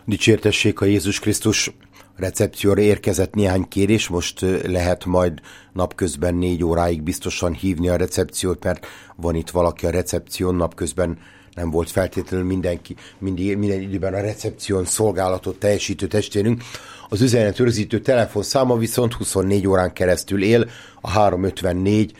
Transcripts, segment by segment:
Dicsértessék a Jézus Krisztus. Recepcióra érkezett néhány kérés, most lehet majd napközben 4 óráig biztosan hívni a recepciót, mert van itt valaki a recepción, napközben nem volt feltétlenül mindenki, minden időben a recepción szolgálatot teljesítő testvérünk. Az üzenet rögzítő telefonszáma viszont 24 órán keresztül él, a 354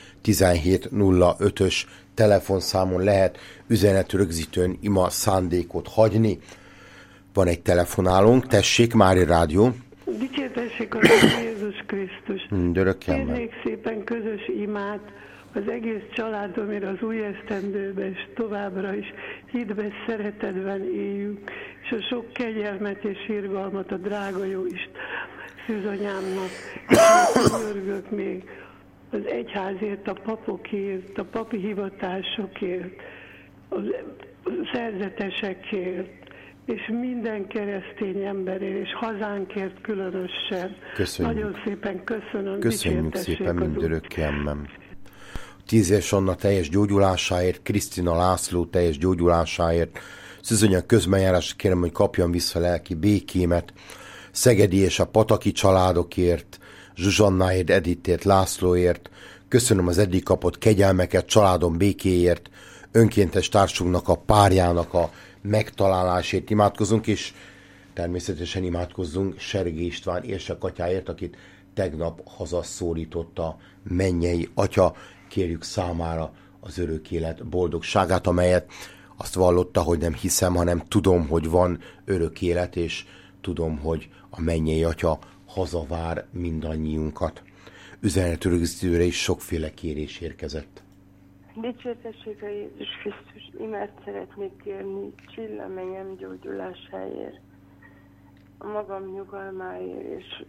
1705-ös telefonszámon lehet üzenet rögzítőn ima szándékot hagyni. Van egy telefonálónk, tessék, Mária Rádió. Dicsértessék az Jézus Krisztus. Kérnék szépen közös imát az egész családomért az új esztendőben, és továbbra is hitben, szeretetben éljünk, és a sok kegyelmet és irgalmat a drága jó Isten szűzanyámnak. Örgök még az egyházért, a papokért, a papi hivatásokért, a szerzetesekért, és minden keresztény emberért, és hazánkért különösen. Köszönjük. Nagyon szépen köszönöm. Köszönjük szépen mindörökké, ammám. 10 éves Anna teljes gyógyulásáért, Krisztina László teljes gyógyulásáért, Szűzanya közbenjárásra kérem, hogy kapjam vissza lelki békémet, Szegedi és a Pataki családokért, Zsuzsannáért, Editért, Lászlóért, köszönöm az eddig kapott kegyelmeket, családom békéért, önkéntes társunknak, a párjának a megtalálásért imádkozunk, és természetesen imádkozzunk Sergé István érsekatyáért, akit tegnap hazaszólította mennyei atya. Kérjük számára az örök élet boldogságát, amelyet azt vallotta, hogy nem hiszem, hanem tudom, hogy van örök élet, és tudom, hogy a mennyei atya hazavár mindannyiunkat. Üzenetrögzítőre is sokféle kérés érkezett. Dicsértessék a Jézus Krisztus, imát szeretnék kérni Csilla-menyem gyógyulásáért, a magam nyugalmáért és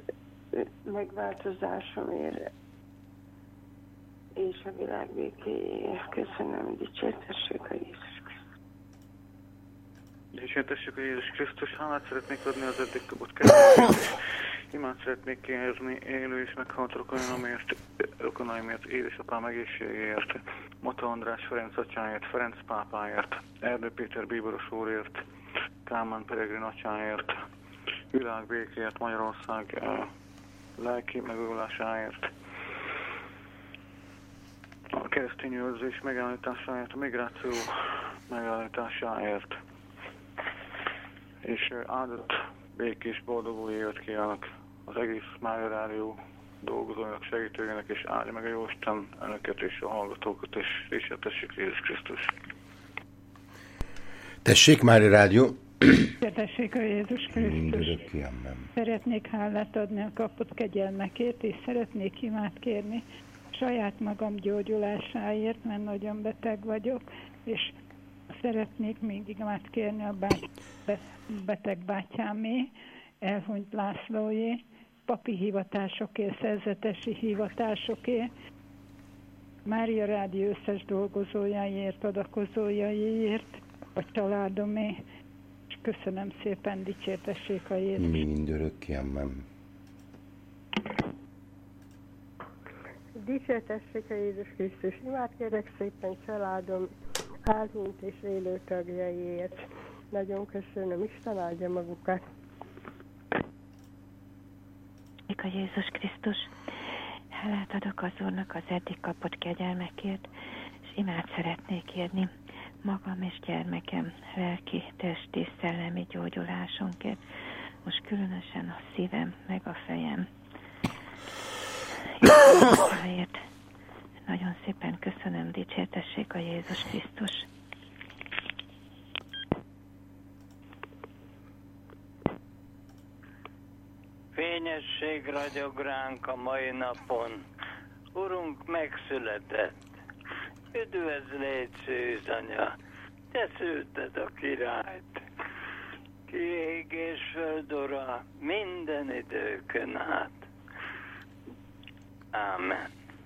megváltozásomért, és a világ békéjéért. Köszönöm, dicsértessék a Jézus Krisztus. Dicsértessék a Jézus Krisztus, hálát szeretnék adni az eddig kapott kedvességért. Imát szeretnék kérni élő és meghalt rokonaimért, édesapám egészségéért, Mata András Ferenc atyáért, Ferenc pápáért, Erdő Péter bíboros úrért, Kálmán Peregrin atyáért, világbékéért, Magyarország lelki megújulásáért, a keresztény őrzés megállításáért, a migráció megállításáért, és áldott, békés, boldog új évet kívánok az egész Mária Rádió dolgozóinak, segítőjének, és áldja meg a Jóisten önöket és a hallgatókat, és dicsértessék Jézus Krisztus. Tessék, Mária Rádió! Dicsértessék a Jézus Krisztus! Szeretnék hálát adni a kapott kegyelmekért, és szeretnék imát kérni saját magam gyógyulásáért, mert nagyon beteg vagyok, és szeretnék még imát kérni a beteg bátyámé, elhunyt Lászlóé, papi hivatásokért, szerzetesi hivatásokért, Mária Rádió összes dolgozójáért, adakozójaiért, a családomé, és köszönöm szépen, dicsértessék a Jézus. Mindörökké, amen. Dicsértessék a Jézus Krisztus, imát kérek szépen családom elhunyt és élő tagjaiért. Nagyon köszönöm, Isten áldja magukat. A Jézus Krisztus, hálát adok az Úrnak az eddig kapott kegyelmekért, és imát szeretnék kérni magam és gyermekem lelki, testi, szellemi gyógyulásunkért. Most különösen a szívem, meg a fejem. Jézusért. Nagyon szépen köszönöm, dicsértessék a Jézus Krisztus. Fényesség ragyog ránk a mai napon. Urunk megszületett. Üdvözl, légy szűzanya, te szülted a királyt. Ki ég és föld ura minden időkön át. Ámen.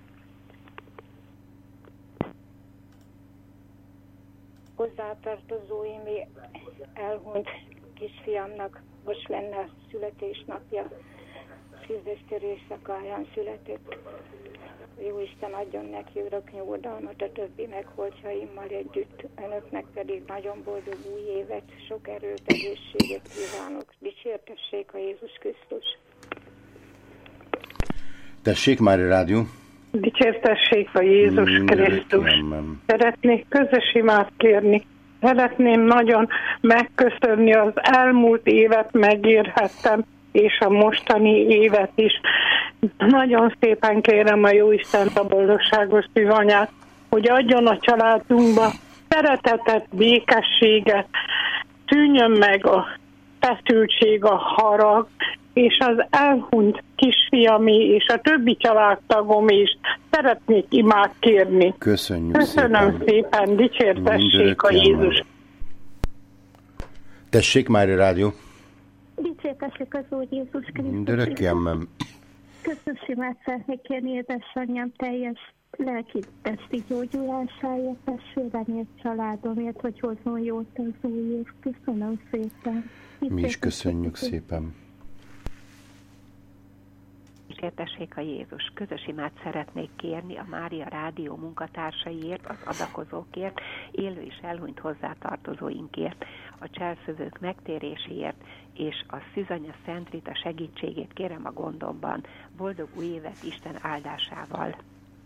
Hozzátartozóim elhunyt kisfiamnak most lenne a születésnapja, szilveszter éjszakáján született. Jóisten adjon neki örök nyugodalmat a többi megholtjaimmal együtt, önöknek pedig nagyon boldog új évet, sok erőt, egészséget kívánok. Dicsértessék a Jézus Krisztus. Tessék, Mária Rádió. Dicsértessék a Jézus Krisztus. Szeretnék közös imát kérni. Szeretném nagyon megköszönni az elmúlt évet, megérhettem, és a mostani évet is. Nagyon szépen kérem a Jóistent, a boldogságos szűzanyát, hogy adjon a családunkba szeretetet, békességet, szűnjön meg a feszültség, a harag, és az elhunyt kisfiami és a többi családtagom is szeretnék imát kérni. Köszönöm szépen, dicsértessék a Jézus. Tessék, Mária Rádió. Dicsértessék az Úr Jézus Krisztus. Dörökkelmem. Köszönöm, imát szeretnék kérni édesanyám teljes lelki testi gyógyulásáért, testvéremért, családomért, hogy hozzon jót az új év. Köszönöm szépen. Mi is köszönjük szépen. Dicsértessék a Jézus. Közös imát szeretnék kérni a Mária Rádió munkatársaiért, az adakozókért, élő és elhunyt hozzátartozóinkért, a cselszövők megtéréséért, és a Szűzanya Szent Rita segítségét kérem a gondomban. Boldog új évet Isten áldásával!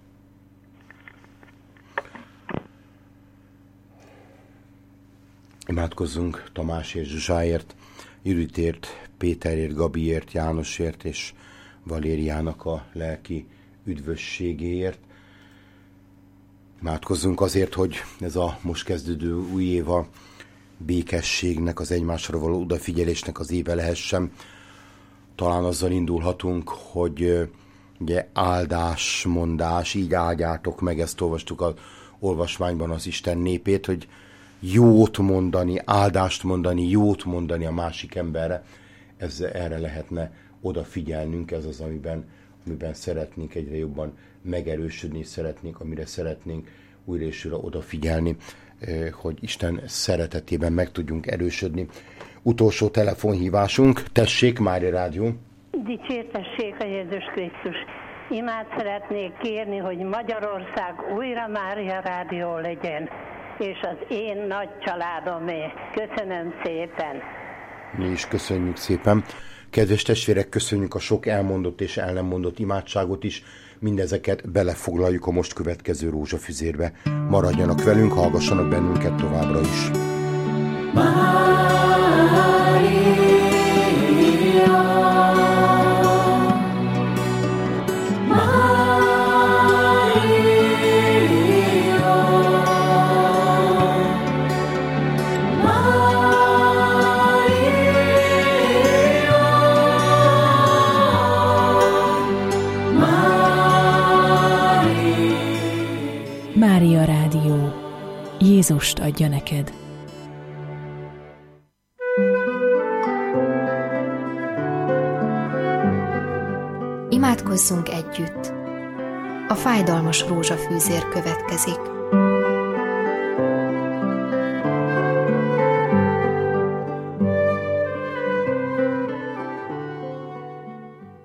Imádkozzunk Tamásért, Zsuzsáért, Juditért, Péterért, Gabiért, Jánosért és Valériának a lelki üdvösségéért. Imádkozzunk azért, hogy ez a most kezdődő új év a békességnek, az egymásra való odafigyelésnek az éve lehessen. Talán azzal indulhatunk, hogy ugye áldásmondás, így áldjátok meg, ezt olvastuk az olvasmányban az Isten népét, hogy jót mondani, áldást mondani, jót mondani a másik emberre, erre lehetne odafigyelnünk, ez az, amiben szeretnénk egyre jobban megerősödni, amire szeretnénk újra és újra odafigyelni, hogy Isten szeretetében meg tudjunk erősödni. Utolsó telefonhívásunk, tessék, Mária Rádió. Dicsértessék a Jézus Krisztus. Imát szeretnék kérni, hogy Magyarország újra Mária Rádió legyen, és az én nagy családomé. Köszönöm szépen. Mi is köszönjük szépen. Kedves testvérek, köszönjük a sok elmondott és el nem mondott imádságot is. Mindezeket belefoglaljuk a most következő rózsafüzérbe. Maradjanak velünk, hallgassanak bennünket továbbra is. Mária Rádió. Jézust adja neked. Imádkozzunk együtt. A fájdalmas rózsafűzér következik.